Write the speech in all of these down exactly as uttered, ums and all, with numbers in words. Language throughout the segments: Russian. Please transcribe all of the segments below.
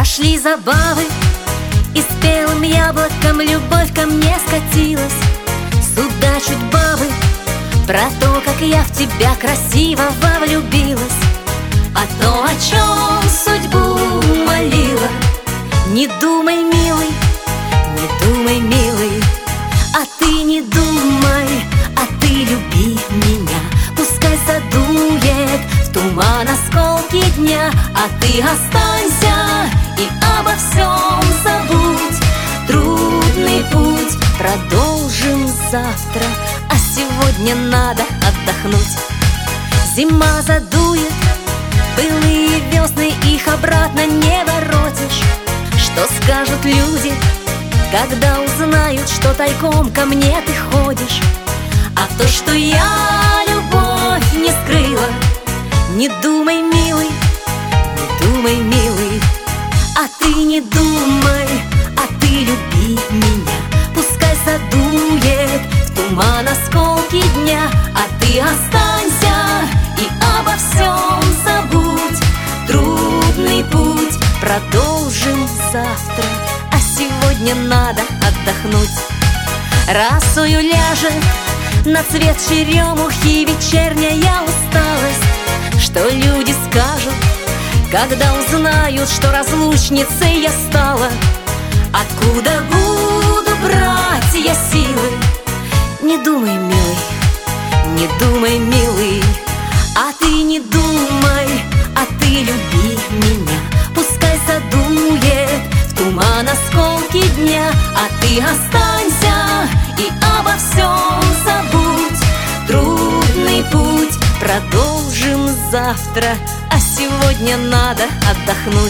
Прошли забавы, и спелым яблоком любовь ко мне скатилась. Судачат бабы про то, как я в тебя красиво влюбилась. А то, о чем судьбу молила, не думай, милый, не думай, милый. А ты не думай, а ты люби меня. Пускай задует в туман осколки дня, а ты останься и обо всем забудь. Трудный путь продолжим завтра, а сегодня надо отдохнуть. Зима задует, былые весны, их обратно не воротишь. Что скажут люди, когда узнают, что тайком ко мне ты ходишь? А то, что я любовь не скрыла, не думай, милый, не думай, милый. А ты не думай, а ты люби меня. Пускай задует в туман осколки дня, а ты останься и обо всем забудь. Трудный путь продолжим завтра, а сегодня надо отдохнуть. Росою ляжет на цвет черемухи вечерняя усталость. Что люди скажут, когда узнают, что разлучницей я стала? Откуда буду брать я силы? Не думай, милый, не думай, милый. А ты не думай, а ты люби меня. Пускай задует в туман осколки дня, а ты останься и обо всем забудь. Трудный путь продолжим завтра, а сегодня надо отдохнуть.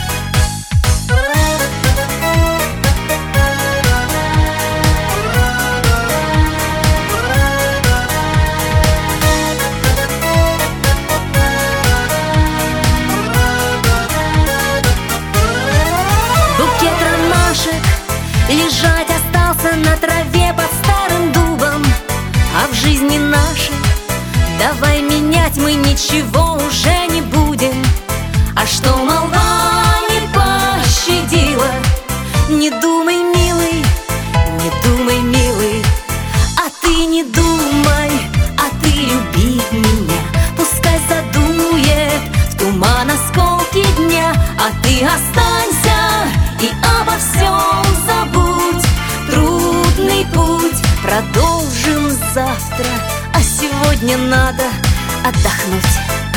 Букет ромашек лежать остался на траве под старым дубом. А в жизни нашей давай менять мы ничего уже не будем. А что молва не пощадила, не думай, милый, не думай, милый. А ты не думай, а ты люби меня. Пускай задует в туман осколки дня, а ты останься и обо всем забудь. Трудный путь продолжим завтра, а сегодня надо отдохнуть.